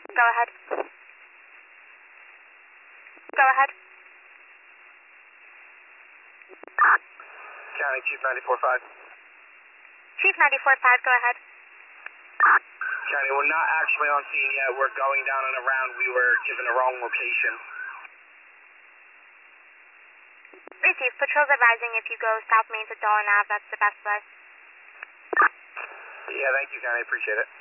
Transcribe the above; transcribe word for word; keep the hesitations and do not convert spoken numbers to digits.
Go ahead. Go ahead. County Chief ninety-four five. Chief ninety-four five, go ahead. County, we're not actually on scene yet. We're going down and around. We were given a wrong location. Receive. Patrols advising if you go South Main to Dolan Ave, that's the best way. Yeah, thank you, County. Appreciate it.